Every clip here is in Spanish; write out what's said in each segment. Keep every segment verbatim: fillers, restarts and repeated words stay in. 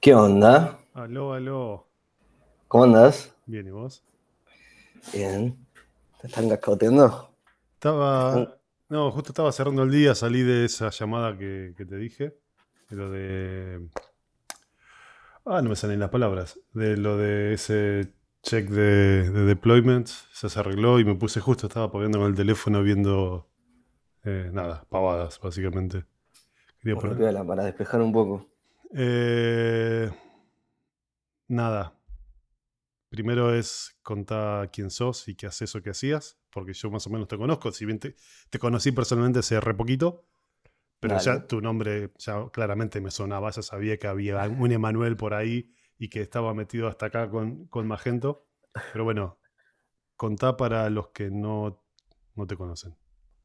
¿Qué onda? Aló, aló. ¿Cómo andas? Bien, ¿y vos? Bien. ¿Te están cascoteando? ¿Te están... Estaba. No, justo estaba cerrando el día, salí de esa llamada que, que te dije. De lo de. Ah, no me salen las palabras. De lo de ese check de, de deployment. Se se arregló y me puse justo, estaba pagando con el teléfono viendo. Eh, nada, pavadas, básicamente. Quería Bueno, poner. piola, para despejar un poco. Eh, nada. Primero es contar quién sos y qué haces o qué hacías, porque yo más o menos te conozco, si bien te, te conocí personalmente hace re poquito, pero ya Dale. tu nombre ya claramente me sonaba, ya sabía que había un Emanuel por ahí y que estaba metido hasta acá con, con Magento. Pero bueno, contá para los que no, no te conocen.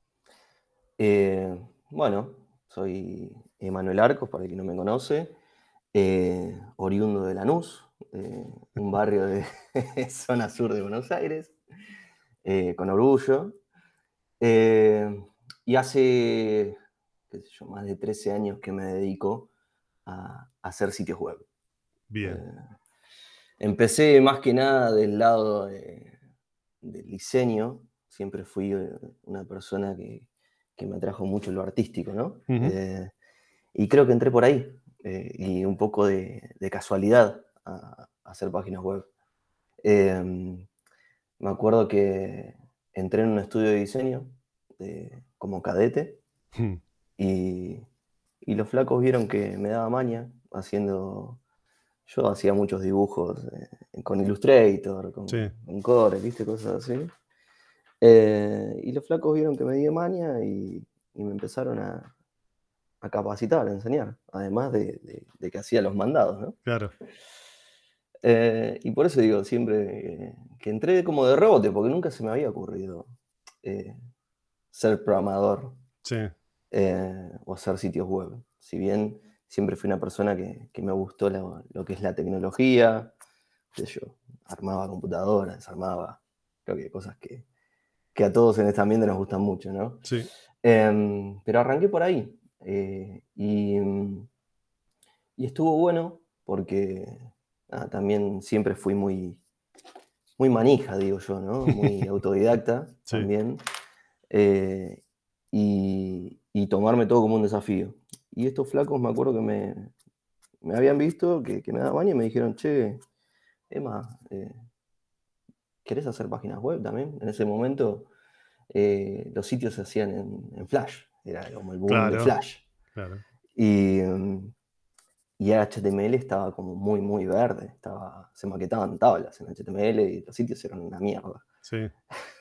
Eh, bueno, soy Emanuel Arcos, para el que no me conoce. eh, oriundo de Lanús, eh, un barrio de zona sur de Buenos Aires, eh, con orgullo. Eh, y hace, qué sé yo, más de trece años que me dedico a, a hacer sitios web. Bien. Eh, Empecé más que nada del lado de- del diseño. Siempre fui eh, una persona que, que me atrajo mucho lo artístico, ¿no? Ujú. Eh, y creo que entré por ahí, eh, y un poco de, de casualidad a, a hacer páginas web. Eh, Me acuerdo que entré en un estudio de diseño de- como cadete y, y los flacos vieron que me daba maña haciendo. Yo hacía muchos dibujos eh, con Illustrator, con, Sí, con Corel, ¿viste? Cosas así. Eh, y los flacos vieron que me di maña y, y me empezaron a, a capacitar, a enseñar, además de, de- de que hacía los mandados, ¿no? claro. Eh, y por eso digo siempre eh, que entré como de rebote, porque nunca se me había ocurrido eh, ser programador Sí, eh, o hacer sitios web. Si bien siempre fui una persona que, que me gustó lo, lo que es la tecnología, qué sé yo, armaba computadoras, desarmaba, creo que cosas que, que a todos en este ambiente nos gustan mucho, ¿no? sí. Em, pero arranqué por ahí eh, y, y estuvo bueno porque ah, también siempre fui muy, muy manija, digo yo, ¿no? Muy autodidacta Sí, también. eh, y, y tomarme todo como un desafío. Y estos flacos me acuerdo que me, me habían visto, que, que me daban baño y me dijeron, che, Emma, eh, ¿querés hacer páginas web también? En ese momento eh, los sitios se hacían en, en Flash, era como el boom de claro, Flash. claro. Y, mm, y H T M L estaba como muy, muy verde, estaba, se maquetaban tablas en H T M L y los sitios eran una mierda. Sí,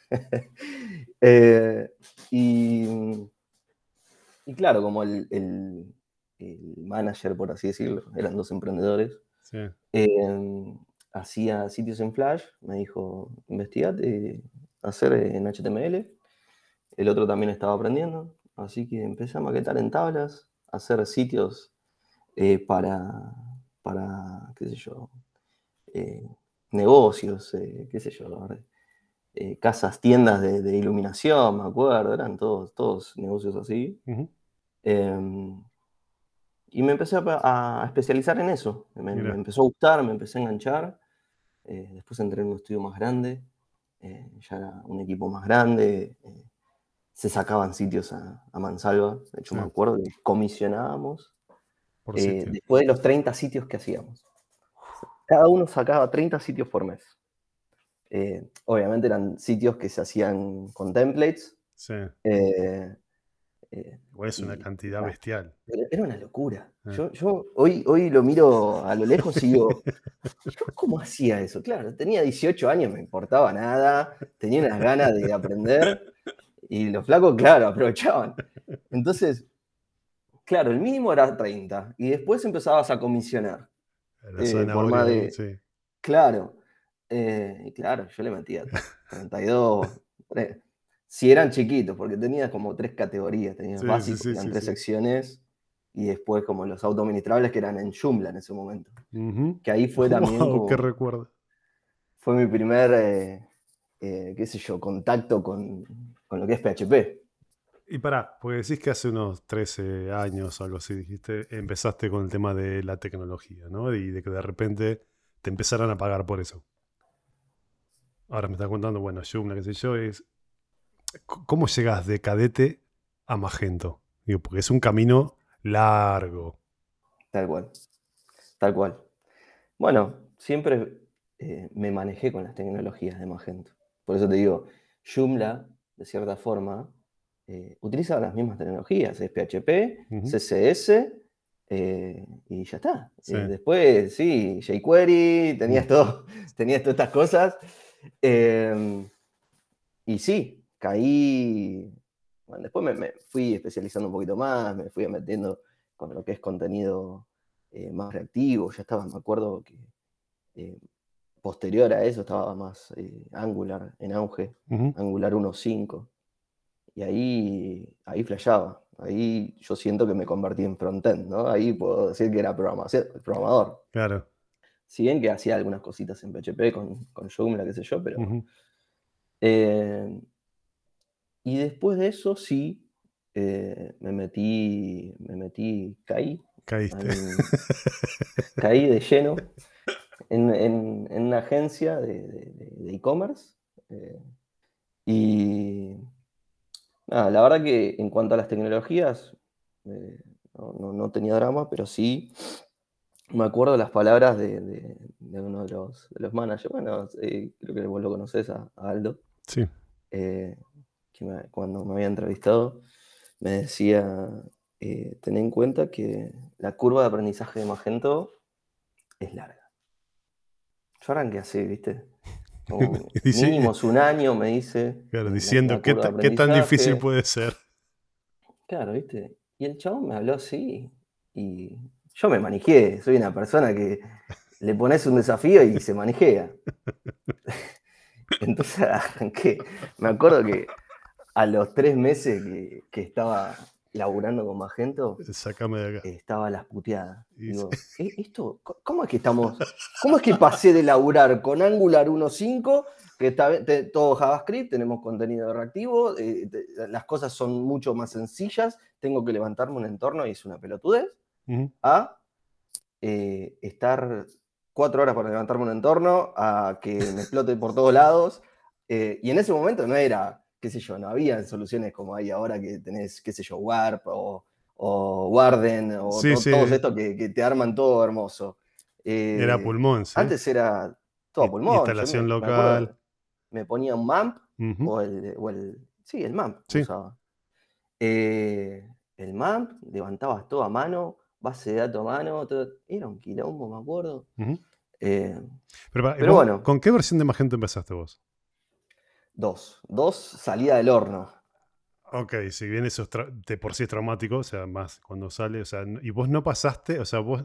Eh, y, y claro, como el, el- el manager, por así decirlo, eran dos emprendedores, sí. eh, hacía sitios en Flash, me dijo, investigate hacer en H T M L. El otro también estaba aprendiendo, así que empecé a maquetar en tablas, a hacer sitios eh, para, para, qué sé yo, eh, negocios, eh, qué sé yo, eh, casas, tiendas de, de iluminación, me acuerdo, eran todos, todos negocios así. Ujú. Eh, y me empecé a, a especializar en eso, me, me Mira, empezó a gustar, me empecé a enganchar. Eh, después entré en un estudio más grande, eh, ya era un equipo más grande, eh, se sacaban sitios a, a mansalva. De hecho, sí, me acuerdo que comisionábamos por eh, sitio. después de los treinta sitios que hacíamos. Cada uno sacaba treinta sitios por mes. Eh, obviamente eran sitios que se hacían con templates. Sí. eh, eh, Igual es una y cantidad ah, bestial. pero era una locura. Eh. Yo, yo hoy, hoy lo miro a lo lejos y digo, ¿yo cómo hacía eso? Claro, tenía dieciocho años, me importaba nada, tenía unas ganas de aprender y los flacos, claro, aprovechaban. Entonces, claro, el mínimo era treinta y después empezabas a comisionar La eh, por zanahoria más ahí, de, sí. claro, eh, y claro, yo le metía treinta y dos, tre- si eran chiquitos, porque tenías como tres categorías, tenías Sí, sí, básicos, sí, eran sí, tres sí. secciones, y después como los autoadministrables que eran en Joomla en ese momento, Ujú. que ahí fue también Wow, qué como, recuerdo. fue mi primer, eh, eh, qué sé yo, contacto con, con lo que es P H P. Y pará, porque decís que hace unos trece años o algo así, dijiste, empezaste con el tema de la tecnología, ¿no? Y de que de repente te empezaran a pagar por eso. Ahora me estás contando, bueno, Joomla, qué sé yo, es... c- ¿Cómo llegas de cadete a Magento? Digo, porque es un camino largo. Tal cual, tal cual. Bueno, siempre eh, me manejé con las tecnologías de Magento. Por eso te digo, Joomla, de cierta forma, eh, utiliza las mismas tecnologías, es P H P, Ujú. C S S, eh, y ya está. Sí. Eh, después, sí, jQuery, Mm. tenías, todo, tenías todas estas cosas. eh, y sí, caí. Bueno, después me, me fui especializando un poquito más, me fui metiendo con lo que es contenido eh, más reactivo. Ya estaba, me acuerdo que eh, posterior a eso estaba más eh, Angular en auge, Ujú. Angular uno punto cinco. Y ahí, ahí flasheaba. Ahí yo siento que me convertí en frontend, ¿no? Ahí puedo decir que era programación- programador. Claro. Si bien que hacía algunas cositas en P H P con, con Joomla, qué sé yo, pero... Ujú. eh, y después de eso sí, eh, me metí, me metí, caí, Caíste. en- caí de lleno en, en- en una agencia de de- de- de e-commerce. eh, y nada, la verdad que en cuanto a las tecnologías, eh, no, no- no tenía drama, pero sí me acuerdo las palabras de, de- de uno de los, de los managers. Bueno, eh, creo que vos lo conocés, a, a Aldo, Sí. eh, que me- cuando me había entrevistado, me decía, eh, ten en cuenta que la curva de aprendizaje de Magento es larga. Yo arranqué así, ¿viste? Como Dice- mínimo es un año, me dice, claro, eh, la, la diciendo qué, curva de ta- qué tan difícil aprendizaje. puede ser. Claro, ¿viste? Y el chabón me habló así y yo me manejé. Soy una persona que le pones un desafío y se manejea. Entonces arranqué. Me acuerdo que a los tres meses que, que estaba laburando con Magento, Sácame de acá. eh, estaba a las puteadas. Y sí. Digo, "¿Eh, esto, co- ¿cómo es que estamos? ¿Cómo es que pasé de laburar con Angular uno punto cinco, que está bien, te- todo JavaScript, tenemos contenido reactivo, eh, te- las cosas son mucho más sencillas, tengo que levantarme un entorno y es una pelotudez, Ujú. a eh, estar cuatro horas para levantarme un entorno, a que me explote por todos lados? Eh, y en ese momento no era, qué sé yo, no había soluciones como hay ahora que tenés, qué sé yo, Warp o, o Warden o Sí, to- sí, todos estos que, que te arman todo hermoso. era Eh, pulmón, sí. Antes era todo a Y- pulmón. Yo instalación me, me acuerdo, local. me ponía un MAMP Ujú. o el, o el sí, el MAMP Sí. usaba. Eh, el MAMP, levantabas todo a mano, base de datos a mano, todo- era un quilombo, me acuerdo. Ujú. Eh, Pero, pará, pero ¿vos bueno, con qué versión de Magento empezaste vos? dos. Dos salida del horno. Ok, si bien eso es tra- de por sí es traumático, o sea, más cuando sale, o sea, n- y vos no pasaste, o sea, vos,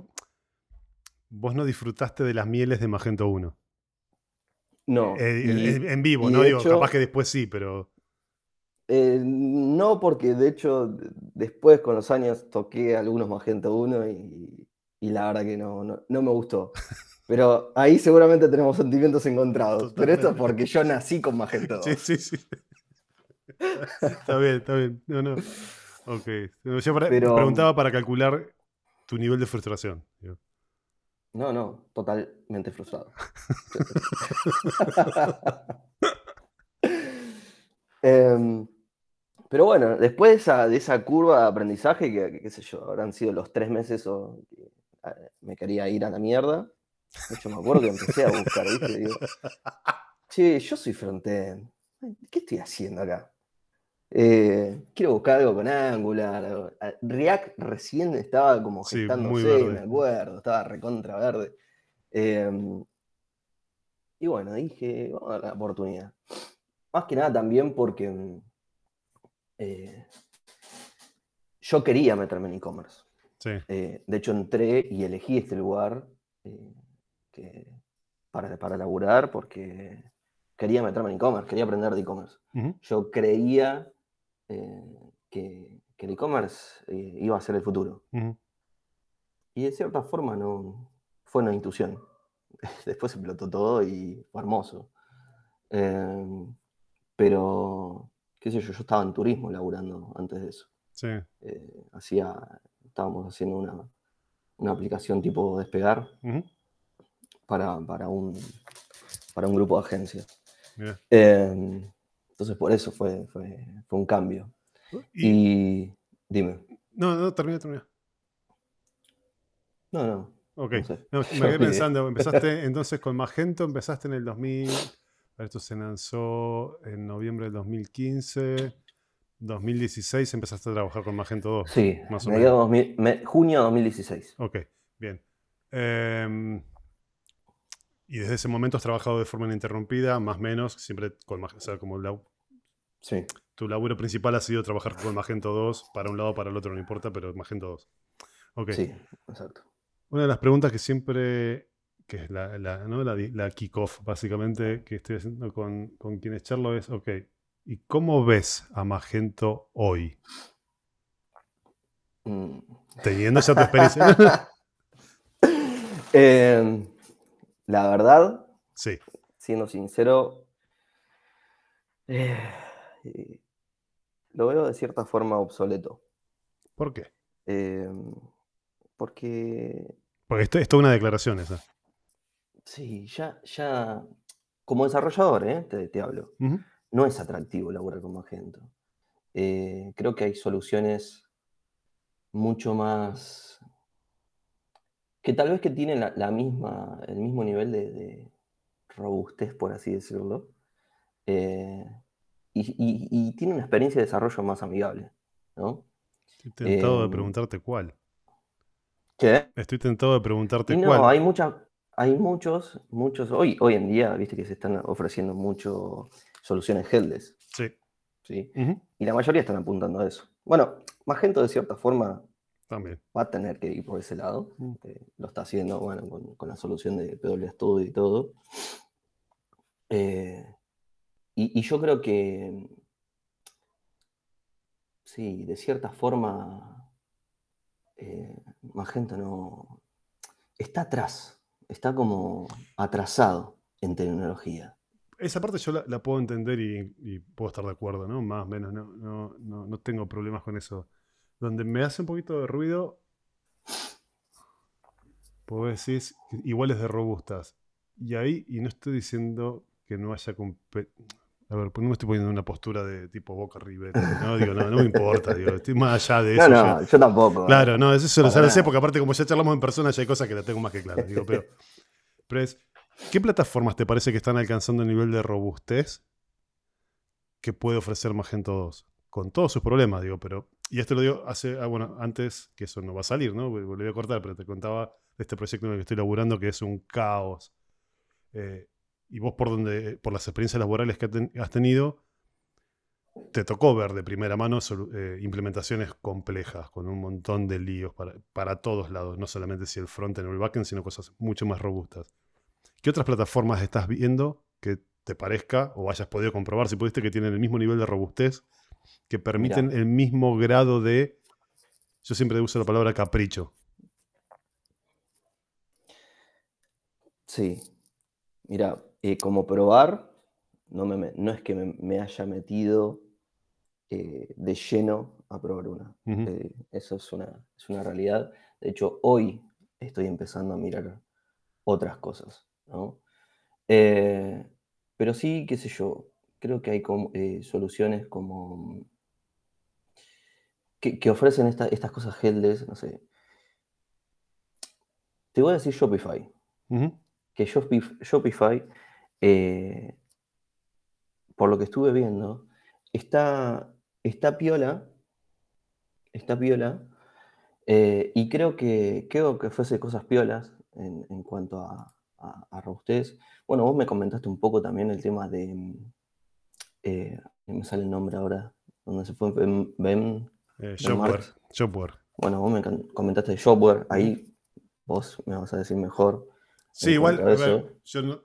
vos no disfrutaste de las mieles de Magento uno. No. Eh, en, Y, en vivo, y ¿no? de Digo, capaz que hecho, después sí, pero... eh, no, porque de hecho d- después con los años toqué algunos Magento uno y, y la verdad que no, no, no me gustó. Pero ahí seguramente tenemos sentimientos encontrados. Pero esto es Totalmente. porque yo nací con Magento Sí, dos. sí, sí. Está bien, está bien. No, no. Ok. No, yo para- Pero preguntaba para calcular tu nivel de frustración. Digo. no, no, totalmente frustrado. Em, pero bueno, después de esa, de esa curva de aprendizaje, que, que, qué sé yo, habrán sido los tres meses o que, eh, me quería ir a la mierda. De hecho, me acuerdo que empecé a buscar, ¿viste? Digo, che, yo soy frontend. ¿Qué estoy haciendo acá? Eh, quiero buscar algo con Angular. algo- a- React recién estaba como Sí, muy gestándose, me verde. acuerdo, estaba recontra verde. Em, y bueno, dije, vamos a dar la oportunidad. Más que nada también porque mm, eh, yo quería meterme en e-commerce. Sí. Eh, de hecho, entré y elegí este lugar eh, que- para, para laburar porque quería meterme en e-commerce, quería aprender de e-commerce. Ujú. Yo creía eh, que, que el e-commerce eh, iba a ser el futuro. Ujú. Y de cierta forma no fue una intuición. Después explotó todo y fue hermoso. Eh, pero qué sé yo, yo estaba en turismo laburando antes de eso. Sí. Eh, hacía, estábamos haciendo una, una aplicación tipo Despegar Ujú. para, para, un, para un grupo de agencias. Mirá. Eh, entonces por eso fue, fue, fue un cambio. Y, Y dime, no, no, termina, termina. no, no, Ok. no sé, No, me yo quedé olvidé. pensando, empezaste entonces con Magento, empezaste en el dos mil, a ver, esto se lanzó en noviembre del dos mil quince, dos mil dieciséis empezaste a trabajar con Magento dos, Sí, más o menos. mediados dos mil, me- junio de dos mil dieciséis. Ok, bien. Em, y desde ese momento has trabajado de forma ininterrumpida, más o menos, siempre con Magento, o sea, como la- Sí, tu laburo principal ha sido trabajar con Magento dos, para un lado o para el otro, no importa, pero Magento dos. Ok. sí, exacto. Una de las preguntas que siempre, que es la, la, ¿no? la, di- la kickoff, básicamente, que estoy haciendo con, con quienes charlo es, ok, ¿y cómo ves a Magento hoy? Mm. Teniendo ya tu experiencia. Eh, la verdad, Sí. siendo sincero, eh, eh, lo veo de cierta forma obsoleto. ¿Por qué? Eh, porque Porque esto, esto es una declaración esa. sí, ya, ya, como desarrollador, ¿eh? te, te hablo, Ujú. no es atractivo laburar con Magento. Eh, creo que hay soluciones mucho más, que tal vez que tienen la, la misma, el mismo nivel de, de robustez, por así decirlo, eh, y, y, y tiene una experiencia de desarrollo más amigable, ¿no? Estoy tentado de Eh, preguntarte cuál. ¿qué? Estoy tentado de preguntarte Y no, cuál. hay muchas, hay muchos, muchos, hoy, hoy en día, viste que se están ofreciendo mucho soluciones headless, Sí. ¿sí? Ujú. Y la mayoría están apuntando a eso. Bueno, Magento de cierta forma También. va a tener que ir por ese lado, Mm. eh, lo está haciendo, bueno, con, con la solución de P W Studio y todo. Eh, y, y yo creo que, sí, de cierta forma, eh, Magento no, está atrás, está como atrasado en tecnología. Esa parte yo la, la puedo entender y, y puedo estar de acuerdo, ¿no? Más o menos, no, no, no, no tengo problemas con eso. Donde me hace un poquito de ruido, pues decís, iguales de robustas. Y ahí, y no estoy diciendo que no haya... compe- A ver, pues no me estoy poniendo en una postura de tipo Boca River, ¿no? Digo, no, no me importa, digo, estoy más allá de No, eso ya. no, yo tampoco, Claro, no, no, eso se lo, para ya lo sé, nada. porque aparte como ya charlamos en persona, ya hay cosas que la tengo más que claras. Digo, pero, pero es, ¿qué plataformas te parece que están alcanzando el nivel de robustez que puede ofrecer Magento dos? Con todos sus problemas, digo, pero... Y esto lo digo hace, ah, bueno, antes, que eso no va a salir, ¿no? Lo voy a cortar, pero te contaba de este proyecto en el que estoy laburando que es un caos. Eh, y vos por, donde, por las experiencias laborales que ten- has tenido, te tocó ver de primera mano solu- eh, implementaciones complejas, con un montón de líos para, para todos lados, no solamente si el frontend o el backend, sino cosas mucho más robustas. ¿Qué otras plataformas estás viendo que te parezca o hayas podido comprobar, si pudiste, que tienen el mismo nivel de robustez, que permiten Mira, el mismo grado de, yo siempre uso la palabra capricho? sí, mira, eh, como probar, no, me, me- no es que me, me haya metido eh, de lleno a probar una. Ujú. Eh, eso es una, es una realidad. De hecho, hoy estoy empezando a mirar otras cosas, ¿no? Eh, pero sí, qué sé yo, creo que hay como, eh, soluciones como que, que ofrecen esta- estas cosas headless, no sé. Te voy a decir Shopify, Ujú. que Shopif- Shopify, eh, por lo que estuve viendo, está, está piola, está piola, eh, y creo que, creo que ofrece cosas piolas en, en cuanto a, a, a robustez. Bueno, vos me comentaste un poco también el tema de, mm, eh, me sale el nombre ahora, donde se fue Ben, Ben, Eh, Ben Shopware, Marks. Shopware. Bueno, vos me can- comentaste de Shopware, Ujú. ahí vos me vas a decir mejor Sí, en cuanto igual, a a ver, eso. yo no-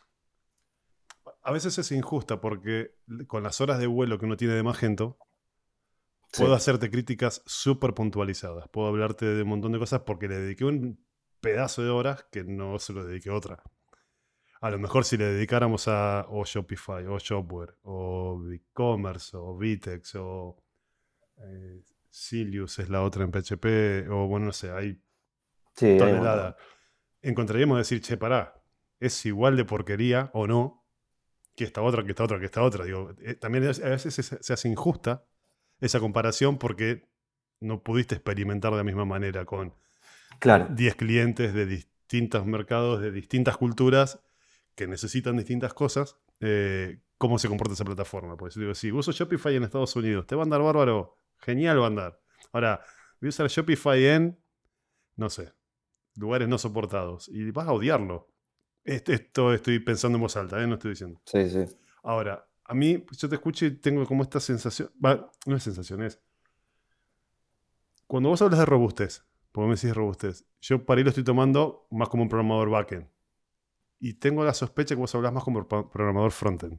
a veces es injusta porque con las horas de vuelo que uno tiene de Magento, puedo Sí, hacerte críticas súper puntualizadas. Puedo hablarte de un montón de cosas porque le dediqué un pedazo de horas que no se lo dediqué a otra. A lo mejor si le dedicáramos a o Shopify, o Shopware, o BigCommerce, o Vitex, o eh, Silius es la otra en P H P, o bueno, no sé, hay Sí, hay un montón. tonelada. Encontraríamos decir, che, pará, es igual de porquería o no que esta otra, que esta otra, que esta otra. Digo, eh, también a veces se, se hace injusta esa comparación porque no pudiste experimentar de la misma manera con Claro, diez clientes de distintos mercados, de distintas culturas, que necesitan distintas cosas, eh, cómo se comporta esa plataforma. Pues digo, si uso Shopify en Estados Unidos, ¿te va a andar bárbaro? Genial va a andar. Ahora, voy a usar Shopify en, no sé, lugares no soportados. Y vas a odiarlo. Esto, esto estoy pensando en voz alta, ¿eh? No estoy diciendo. sí, sí. Ahora, a mí, yo te escucho y tengo como esta sensación, va, no es sensación, es, cuando vos hablas de robustez, porque me decís robustez, yo para ahí lo estoy tomando más como un programador backend. Y tengo la sospecha que vos hablas más como pro- programador frontend.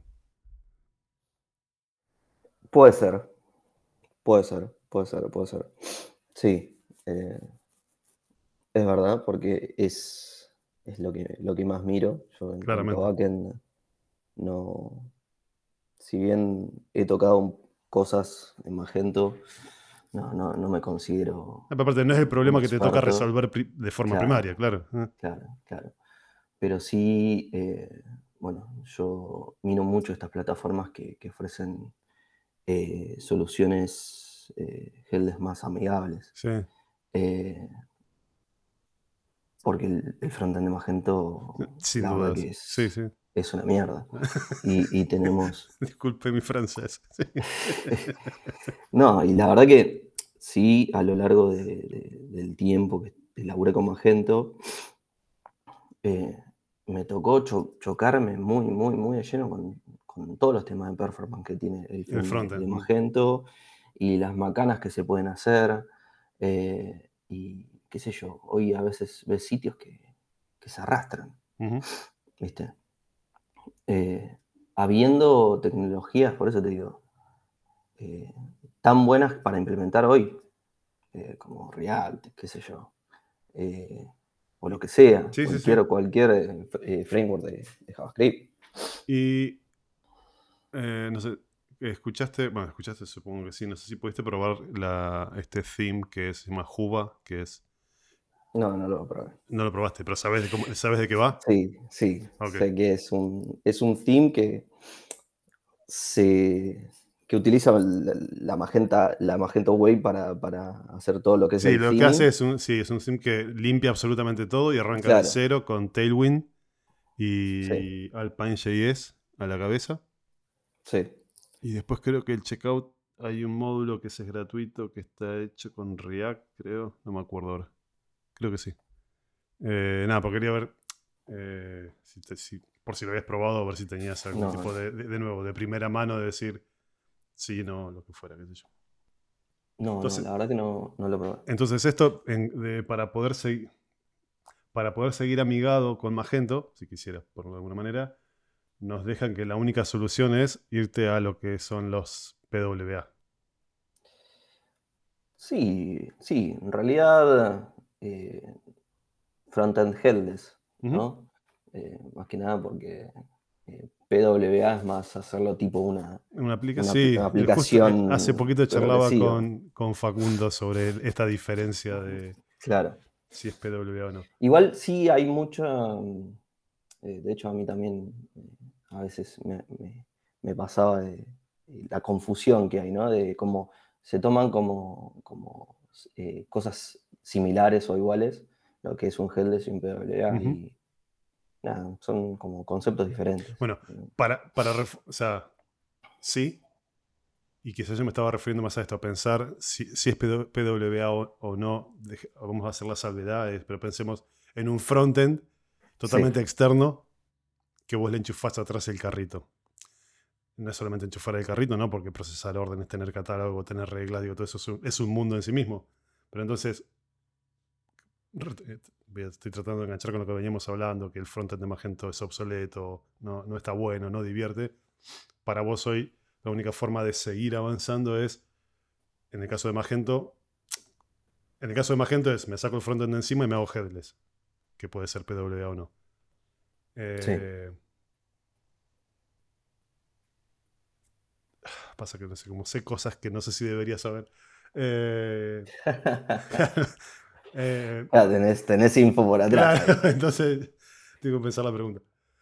Puede ser, puede ser, puede ser, puede ser. Sí, eh, es verdad, porque es, es lo que, lo que más miro. Yo en cuanto a Claramente. backend, no, si bien he tocado cosas en Magento, no, no, no me considero Aparte, no es el un, un problema que te toca experto. resolver pri- de forma primaria, Claro, claro. Eh, claro, claro. Pero sí, eh, bueno, yo miro mucho estas plataformas que, que ofrecen eh, soluciones eh, headless más amigables. Sí, Eh, porque el, el frontend de Magento, sin la verdad dudas. que Sí, es, sí. es una mierda. Y, y tenemos... Disculpe mi francés. Sí. No, y la verdad que sí, a lo largo de- de- del tiempo que laburé con Magento, eh, me tocó cho- chocarme muy, muy, muy de lleno con, con todos los temas de performance que tiene el El front de, de frontend. Mm. Magento y las macanas que se pueden hacer. eh, y qué sé yo, hoy a veces ves sitios que, que se arrastran, Ujú. ¿viste? Eh, habiendo tecnologías, por eso te digo, eh, tan buenas para implementar hoy, eh, como React, qué sé yo, eh, o lo que sea, Sí, sí, sí. cualquier, cualquier eh, eh, framework de, de JavaScript. Y eh, no sé, escuchaste, bueno, escuchaste, supongo que sí, no sé si pudiste probar la, este theme que se llama Juba, que es, No, no lo probé. no lo probaste, pero ¿sabes de, cómo, ¿sabes de qué va? Sí, sí, Ok. sé que es un, es un theme que se que utiliza la, la Magenta, la Magento Wave para, para hacer todo lo que es Sí, el lo que hace theming. es un, sí, es un theme que limpia absolutamente todo y arranca de Claro, cero con Tailwind sí, y Alpine.js a la cabeza. sí. Y después creo que el checkout hay un módulo que ese es gratuito que está hecho con React, creo. No me acuerdo ahora. Creo que sí. Eh, nada, porque quería ver eh, si te- si- por si lo habías probado, a ver si tenías algún No, tipo no, de, de, de nuevo, de primera mano de decir sí, no, lo que fuera, qué sé yo. no, no, Entonces, la verdad que no, no lo probé. entonces esto, en- de- para, poder seguir, para poder seguir amigado con Magento, si quisieras, por alguna manera, nos dejan que la única solución es irte a lo que son los P W A. Sí, sí, en realidad eh, front-end headless, Ujú. ¿no? Eh, más que nada porque eh, P W A es más hacerlo tipo una, Una aplica una, apl- sí, una el justo eh, hace aplicación poquito charlaba progresiva. con, con Facundo sobre el- esta diferencia de Claro. si es P W A o no. Igual sí hay mucha, mm, eh, de hecho a mí también eh, a veces me, me- me pasaba de, de la confusión que hay, ¿no? De cómo se toman como, como eh, cosas similares o iguales, lo que es un headless y un P W A, Ujú. y nada, son como conceptos diferentes. Bueno, para, para ref- o sea, sí, y quizás yo me estaba refiriendo más a esto, a pensar si, si es P W A o, o no, deje- vamos a hacer las salvedades, pero pensemos en un frontend Sí, totalmente externo que vos le enchufás atrás el carrito. No es solamente enchufar el carrito, ¿no? Porque procesar órdenes, tener catálogo, tener reglas, digo, todo eso es un, es un mundo en sí mismo. Pero entonces, re- eh, estoy tratando de enganchar con lo que veníamos hablando, que el frontend de Magento es obsoleto, no, no está bueno, no divierte. Para vos hoy, la única forma de seguir avanzando es, en el caso de Magento, en el caso de Magento es, me saco el frontend de encima y me hago headless, que puede ser P W A o no. Sí. Eh, pasa que no sé, como sé cosas que no sé si debería saber. Eh, eh, Claro, tenés, tenés info por atrás claro, ahí. entonces tengo que pensar la pregunta.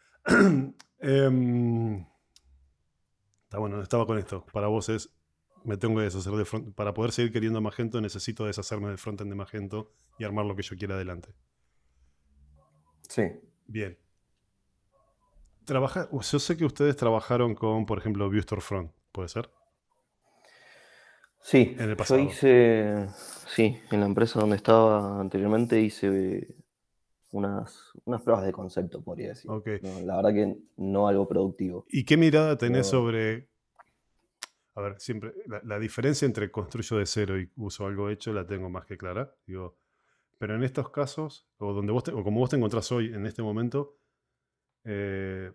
Em, está bueno, estaba con esto. Para vos es, me tengo que deshacer de front. Para poder seguir queriendo a Magento, necesito deshacerme del frontend de Magento y armar lo que yo quiera adelante. Sí. Bien. Trabaja, yo sé que ustedes trabajaron con, por ejemplo, Vue Storefront, ¿puede ser? Sí, En el yo pasado. hice, sí, en la empresa donde estaba anteriormente hice unas, unas pruebas de concepto, podría decir. Ok. No, la verdad que no algo productivo. ¿Y qué mirada tenés Pero sobre, a ver, siempre, la, la diferencia entre construyo de cero y uso algo hecho la tengo más que clara? Digo, pero en estos casos, o, donde vos te- o como vos te encontrás hoy, en este momento, eh,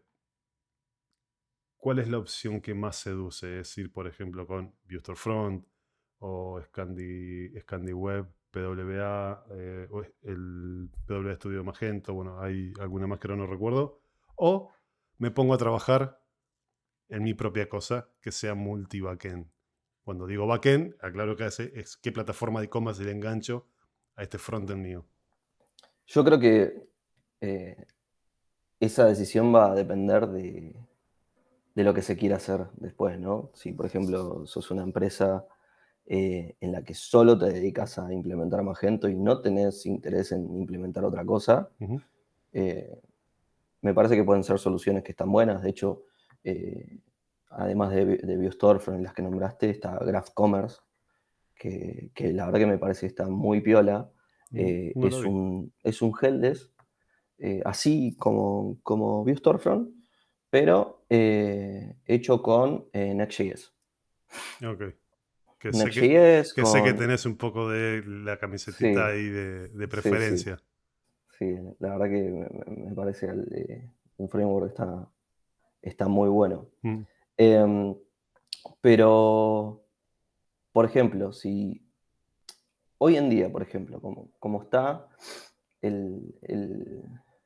¿cuál es la opción que más seduce? Es ir, por ejemplo, con Vue Storefront o Scandi, Scandi Web, P W A, eh, o el P W A Studio Magento, bueno, hay alguna más que ahora no recuerdo. O me pongo a trabajar en mi propia cosa que sea multi-backend. Cuando digo backend, aclaro que hace es qué plataforma de e-commerce le engancho a este frontend mío. yo creo que eh, esa decisión va a depender de, de lo que se quiera hacer después, ¿no? Si, por ejemplo, sos una empresa eh, en la que solo te dedicas a implementar Magento y no tenés interés en implementar otra cosa, Ujú. eh, me parece que pueden ser soluciones que están buenas. De hecho, eh, además de, de Vue Storefront, las que nombraste, está Graph Commerce, que, que la verdad que me parece que está muy piola. Mm, Eh, no lo es vi. un, es un helpdesk, eh, así como, como Vue Storefront, pero eh, hecho con eh, Next.js. Ok. Que sé que, Next.js que sé que con... tenés un poco de la camisetita Sí, ahí de, de sí, sí, preferencia. sí. La verdad que me, me- me parece el, eh, un framework que está, está muy bueno. Mm, Em, pero, por ejemplo, si hoy en día, por ejemplo, como, como está el, el-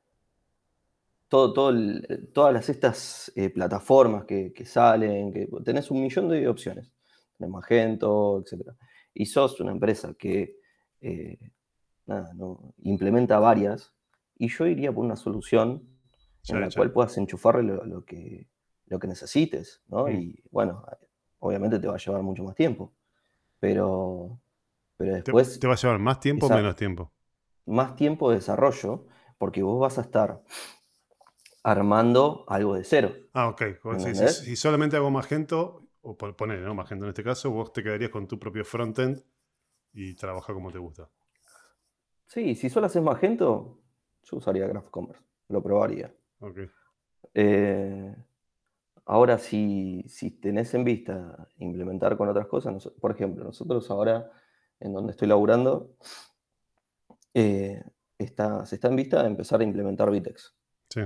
todo, todo el- todas las, estas eh, plataformas que, que salen, que tenés un millón de opciones, tenés Magento, etcétera. Y sos una empresa que eh, nada, ¿no? implementa varias, y yo iría por una solución en che, la che. cual puedas enchufarle lo, lo que, lo que necesites, ¿no? Mm. Y bueno, obviamente te va a llevar mucho más tiempo, pero, pero ¿Te, después te va a llevar más tiempo o esa, menos tiempo? más tiempo de desarrollo, porque vos vas a estar armando algo de cero, Ah, ok. ¿me Si, si- entendés? si solamente hago Magento, o pon- ponele, ¿no? Magento en este caso, vos te quedarías con tu propio frontend y trabaja como te gusta. Sí, si solo haces Magento, yo usaría Graph Commerce, lo probaría. Ok. Eh, Ahora, si, si tenés en vista implementar con otras cosas, nos- por ejemplo, nosotros ahora, en donde estoy laburando, eh, está, se está en vista de empezar a implementar Vitex. Sí.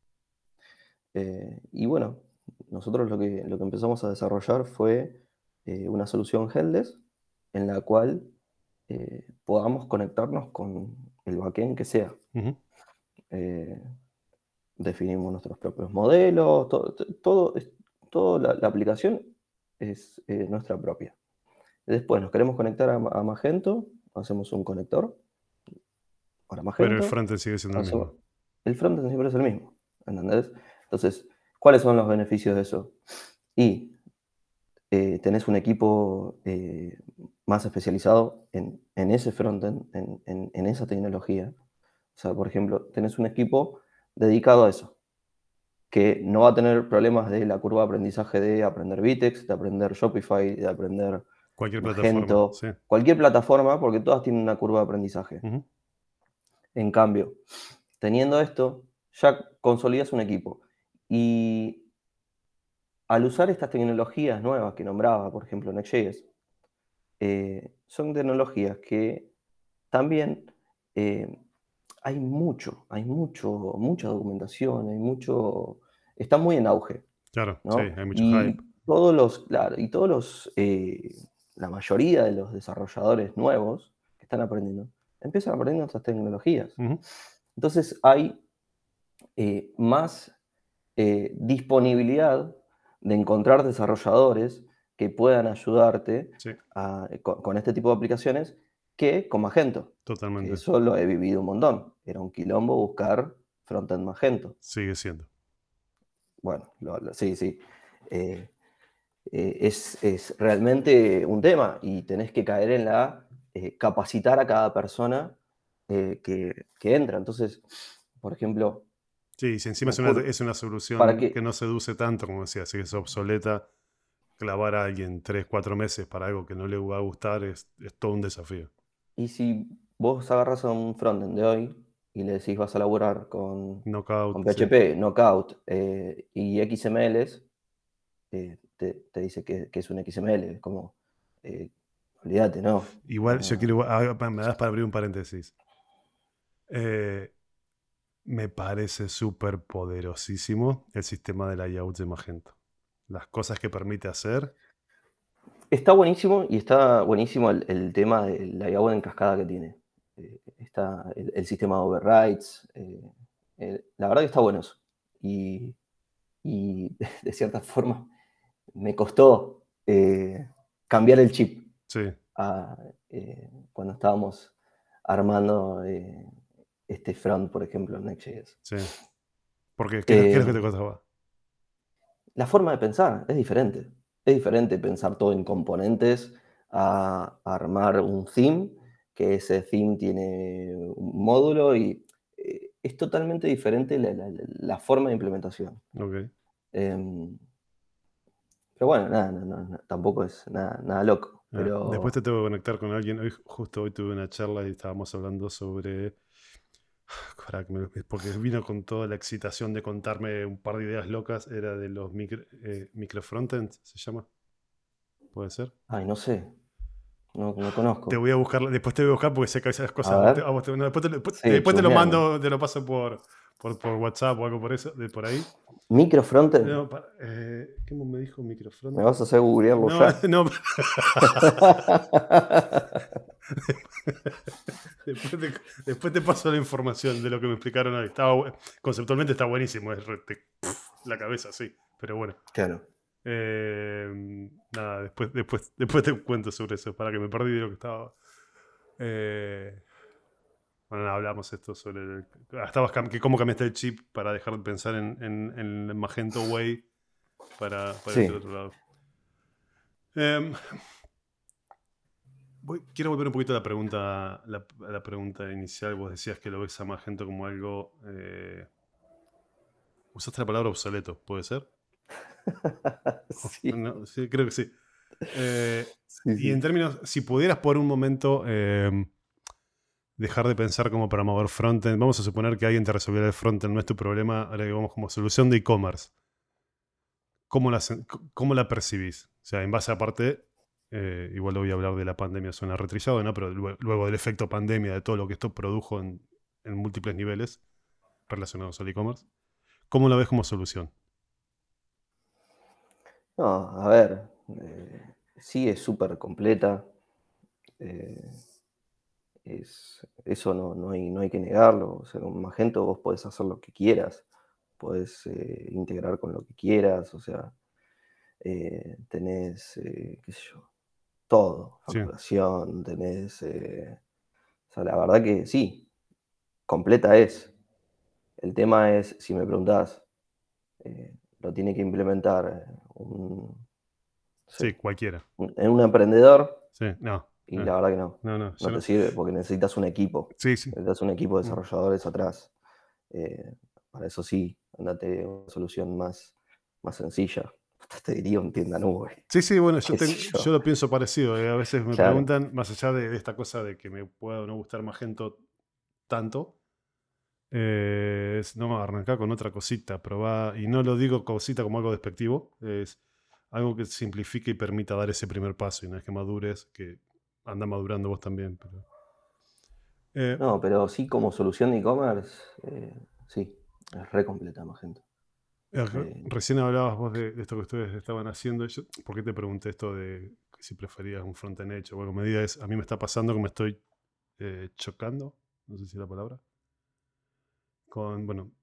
Eh, y bueno, nosotros lo que, lo que empezamos a desarrollar fue eh, una solución headless en la cual eh, podamos conectarnos con el backend que sea. Ujú. Eh, Definimos nuestros propios modelos, todo, todo, es- toda la, la aplicación es eh, nuestra propia. Después nos queremos conectar a, a Magento, hacemos un conector para Pero el Magento, frontend sigue siendo el hacemos, mismo. el frontend siempre es el mismo, ¿entendés? Entonces, ¿cuáles son los beneficios de eso? Y eh, tenés un equipo eh, más especializado en, en ese frontend, en, en, en esa tecnología. O sea, por ejemplo, tenés un equipo dedicado a eso, que no va a tener problemas de la curva de aprendizaje de aprender Vitex, de aprender Shopify, de aprender Cualquier plataforma, Magento, sí. cualquier plataforma, porque todas tienen una curva de aprendizaje. Ujú. En cambio, teniendo esto, ya consolidas un equipo. Y al usar estas tecnologías nuevas que nombraba, por ejemplo, Next.js, eh, son tecnologías que también eh, hay mucho, hay mucho, mucha documentación, hay mucho, está muy en auge. Claro, sí, ¿No? hay mucho Y hype. todos los, claro, y todos los, eh, la mayoría de los desarrolladores nuevos que están aprendiendo, empiezan aprendiendo estas tecnologías. Ujú. Entonces hay eh, más eh, disponibilidad de encontrar desarrolladores que puedan ayudarte Sí, a- con, con este tipo de aplicaciones que con Magento, que totalmente. eso lo he vivido un montón. Era un quilombo buscar frontend Magento. Sigue siendo. Bueno, lo- lo- sí, sí. Eh, eh, es, es realmente un tema y tenés que caer en la eh, capacitar a cada persona eh, que, que entra. Entonces, por ejemplo, Sí, si encima me es una, acuerdo, es una ¿para solución que qué? no seduce tanto, como decía, si es obsoleta, clavar a alguien tres, cuatro meses para algo que no le va a gustar es, es todo un desafío. Y si vos agarras a un frontend de hoy y le decís vas a laburar con, con Knockout, sí. P H P, Knockout eh, y X M Ls, eh, te, te dice que, que es un X M L. Es como, eh, olvídate, no. Igual No, yo no. quiero, ah, pa- me das para abrir un paréntesis. Eh, me parece súper poderosísimo el sistema de layout de Magento. Las cosas que permite hacer, Está buenísimo y está buenísimo el, el tema de la layout en cascada que tiene. Eh, está el, el sistema de overrides. Eh, eh, la verdad que está bueno eso. Y, y de cierta forma me costó eh, cambiar el chip sí, a, eh, cuando estábamos armando eh, este front, por ejemplo, en Next.js. sí. Porque, ¿qué, es lo- qué es lo que te Eh, costaba? la forma de pensar es diferente. Es diferente pensar todo en componentes a, a armar un theme, que ese theme tiene un módulo y eh, es totalmente diferente la, la- la- la forma de implementación. Ok. Em, pero bueno, nada, no- no- no, tampoco es nada, nada loco. Ah, después te Pero tengo que conectar con alguien. Hoy, justo hoy tuve una charla y estábamos hablando sobre. Ahora que me- Porque vino con toda la excitación de contarme un par de ideas locas. Era de los micro, eh, micro frontends, ¿se llama? ¿Puede ser? ay, no sé, no, no Te conozco. voy a buscar, después te voy a buscar porque sé que esas A cosas a vos te- ver, a vos te- no, después, te, después- sí, después te lo chusmeame. mando, te lo paso por, por, por WhatsApp o algo por eso, de por ahí. Micro frontend, No, para- eh, ¿cómo me dijo micro me vas a frontend? hacer googlearlo No, ya. no. Después te, después te paso la información de lo que me explicaron hoy. Estaba, bu- conceptualmente está buenísimo, es re- te- la cabeza, sí. Pero bueno. Claro. Eh, nada, después, después, después te cuento sobre eso, para que me perdí de lo que estaba. Eh, bueno, nada, hablamos esto sobre el- ah, estabas cam- que cómo cambiaste el chip para dejar de pensar en, en, en el Magento Way para, para irte Sí. al otro lado. Em, voy- quiero volver un poquito a la pregunta, la, a la pregunta inicial. Vos decías que lo ves a Magento como algo. eh, usaste la palabra obsoleto, ¿puede ser? Sí, No, sí, creo que sí. Eh, sí, y en sí. términos, si pudieras por un momento em, dejar de pensar como programador frontend, vamos a suponer que alguien te resolviera el frontend, no es tu problema, ahora que vamos como solución de e-commerce. ¿Cómo la, sen- c- cómo la percibís? O sea, en base aparte, eh, igual voy a hablar de la pandemia, suena retrillado, ¿no? Pero lue- luego del efecto pandemia, de todo lo que esto produjo en, en múltiples niveles relacionados al e-commerce, ¿cómo la ves como solución? No, a ver, eh, sí es súper completa. eh, es, eso no, no hay, no hay que negarlo. O sea, con Magento vos podés hacer lo que quieras. Podés eh, integrar con lo que quieras. O sea, eh, tenés, eh, qué sé yo, todo. Sí, Facturación, tenés... eh, o sea, la verdad que sí, completa es. El tema es, si me preguntás, eh, lo tiene que implementar eh, un, no sí, sé, cualquiera. un- en un emprendedor Sí, no, y no, la verdad que no, no, no, yo no te no. sirve porque necesitas un equipo, Sí, sí. necesitas un equipo de Mm. desarrolladores atrás. Eh, para eso sí, andate a una solución más, más sencilla. Hasta te diría un tienda nube, Sí, sí, bueno, yo, qué sé ten- yo yo. lo pienso parecido. eh, A veces me Claro, preguntan, más allá de, de esta cosa de que me pueda o no gustar Magento tanto, eh, es, no, arrancar con otra cosita, probar, y no lo digo cosita como algo despectivo, es algo que simplifique y permita dar ese primer paso, y una vez que madures, que anda madurando vos también. Pero, eh, no, pero sí como solución de e-commerce, eh, sí, es re completa Magento. eh, Eh, recién hablabas vos de, de esto que ustedes estaban haciendo. Yo, ¿por qué te pregunté esto de que si preferías un frontend hecho o algo? Medida es, a mí me está pasando que me estoy eh, chocando, no sé si es la palabra, con, bueno,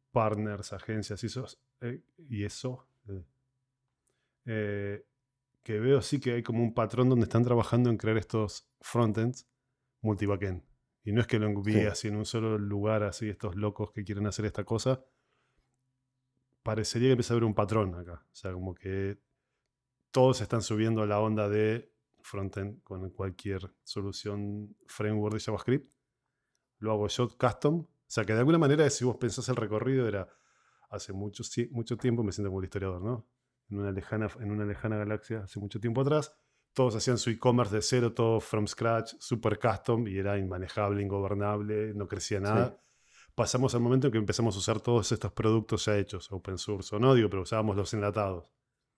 partners, agencias y eso, eh, y eso eh, eh, que veo sí que hay como un patrón donde están trabajando en crear estos frontends multi-backend. Y no es que lo Sí, envíe así en un solo lugar, así estos locos que quieren hacer esta cosa. Parecería que empieza a haber un patrón acá. O sea, como que todos están subiendo a la onda de frontend con cualquier solución framework de JavaScript. Lo hago yo custom. O sea, que de alguna manera, si vos pensás el recorrido, era hace mucho, sí, mucho tiempo, me siento como el historiador, ¿no? En una, lejana, en una lejana galaxia, hace mucho tiempo atrás, todos hacían su e-commerce de cero, todo from scratch, super custom, y era inmanejable, ingobernable, no crecía sí, nada. Pasamos al momento en que empezamos a usar todos estos productos ya hechos, open source o no, digo, pero usábamos los enlatados.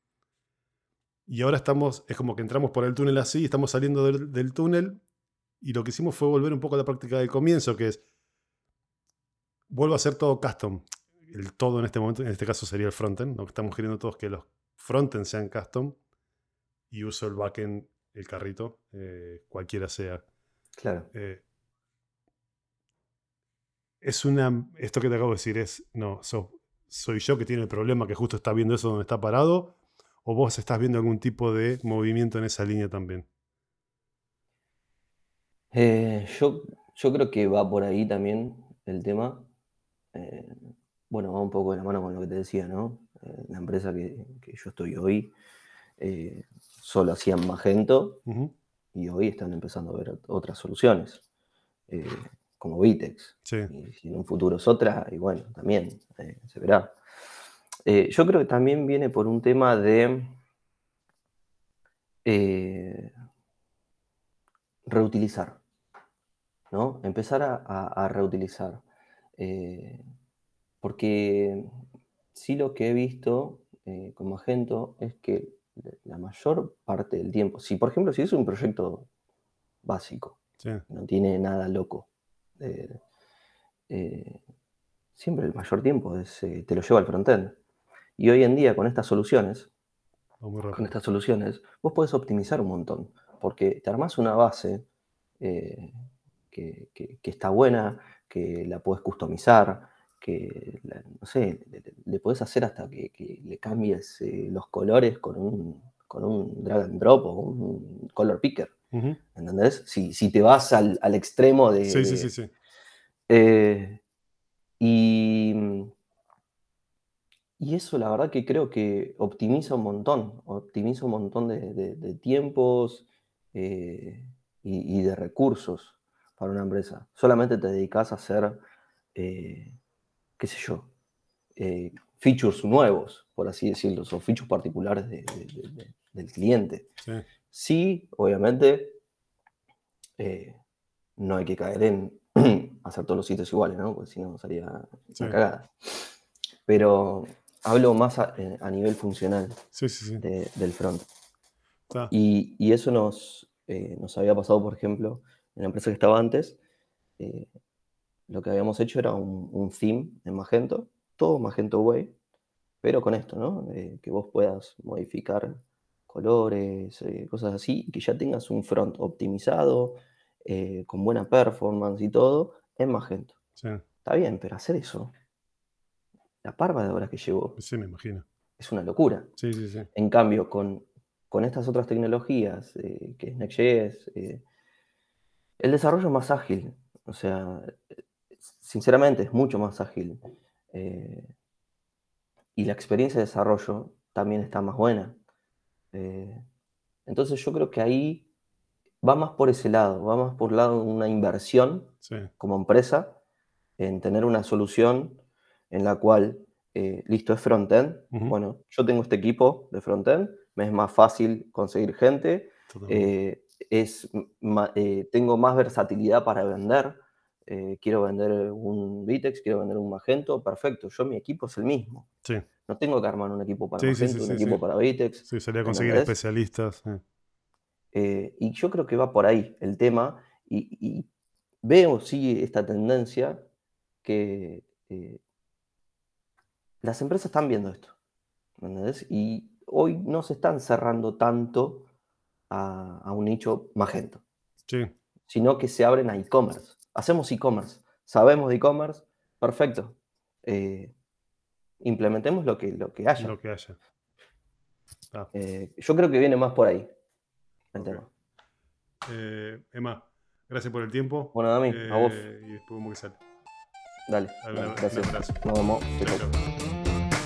Y ahora estamos, es como que entramos por el túnel así, estamos saliendo del, del túnel, y lo que hicimos fue volver un poco a la práctica del comienzo, que es, vuelvo a hacer todo custom. El todo en este momento, en este caso sería el frontend, ¿no? Estamos queriendo todos que los frontend sean custom y uso el backend, el carrito, eh, cualquiera sea. claro. Eh, es una, esto que te acabo de decir es, no, so- soy yo que tiene el problema que justo está viendo eso donde está parado, o vos estás viendo algún tipo de movimiento en esa línea también. Eh, yo, yo creo que va por ahí también el tema. Eh, bueno, va un poco de la mano con lo que te decía, ¿no? Eh, la empresa que, que yo estoy hoy eh, solo hacían Magento Ujú. y hoy están empezando a ver otras soluciones, eh, como Vitex. Sí, Y si en un futuro es otra, y bueno, también eh, se verá. Eh, yo creo que también viene por un tema de eh, reutilizar, ¿no? Empezar a, a- a reutilizar. Eh, porque sí lo que he visto eh, con Magento es que la mayor parte del tiempo, si por ejemplo, si es un proyecto básico, sí, no tiene nada loco, eh, eh, siempre el mayor tiempo es, eh, te lo lleva al frontend. Y hoy en día con estas soluciones, va muy con rápido. estas soluciones, vos podés optimizar un montón, porque te armás una base eh, que, que- que está buena, que la podés customizar, que, la- no sé, le, le- le podés hacer hasta que, que le cambies eh, los colores con un, con un drag and drop o un color picker, Ujú. ¿entendés? Si, si te vas al, al extremo de... Sí, sí, sí, de- sí. eh, y, y eso la verdad que creo que optimiza un montón, optimiza un montón de, de- de tiempos eh, y, y de recursos para una empresa. Solamente te dedicas a hacer, eh, qué sé yo, eh, features nuevos, por así decirlo, o features particulares de- de- de- de- del cliente. Sí, Sí, obviamente, eh, no hay que caer en hacer todos los sitios iguales, ¿no? Porque si no sería sí, una cagada. Pero hablo más a, eh, a nivel funcional sí, sí, sí. de- del front. Está. Y, y eso nos, eh, nos había pasado, por ejemplo, en la empresa que estaba antes. eh, lo que habíamos hecho era un, un theme en Magento, todo Magento Way, pero con esto, ¿no? Eh, que vos puedas modificar colores, eh, cosas así, y que ya tengas un front optimizado, eh, con buena performance y todo, en Magento. Sí, Está bien, pero hacer eso, la parva de horas que llevó, sí, me imagino. es una locura. Sí, sí, sí. En cambio, con, con estas otras tecnologías, eh, que es Next.js, eh, el desarrollo es más ágil. O sea, sinceramente es mucho más ágil. Eh, y la experiencia de desarrollo también está más buena. Eh, entonces yo creo que ahí va más por ese lado, va más por el lado de una inversión Sí. como empresa en tener una solución en la cual, eh, listo, es frontend. Ujú. Bueno, yo tengo este equipo de frontend, me es más fácil conseguir gente, Totalmente. eh, es, ma- eh, tengo más versatilidad para vender. Eh, quiero vender un Vitex, quiero vender un Magento, perfecto, yo mi equipo es el mismo. Sí. No tengo que armar un equipo para Sí, sí, sí, Magento, un sí, sí. equipo para Vitex, Sí, salía a conseguir ¿entendés? especialistas. Sí. Eh, y yo creo que va por ahí el tema y, y veo, sí, esta tendencia que eh, las empresas están viendo esto, ¿me entendés? Y hoy no se están cerrando tanto a, a un nicho Magento, Sí, sino que se abren a e-commerce. Hacemos e-commerce, sabemos de e-commerce, perfecto. Eh, implementemos lo que, lo que haya. Lo que haya. Ah, Eh, yo creo que viene más por ahí el ok. tema. Eh, Emma, gracias por el tiempo. Bueno, Dami, a vos. eh, y después vemos que sale. Dale, Dale, dale, un gracias. abrazo. Nos vemos. Chau, Chau, chau. chau.